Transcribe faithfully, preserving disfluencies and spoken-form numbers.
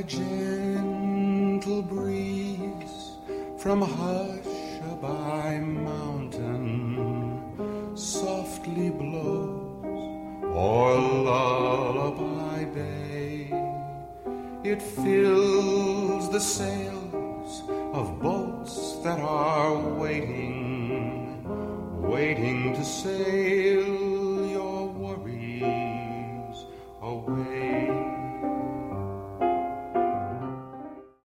gentle breeze from Hushabye mountain softly blows o'er Lullaby Bay. It fills the sails of boats that are waiting, waiting to sail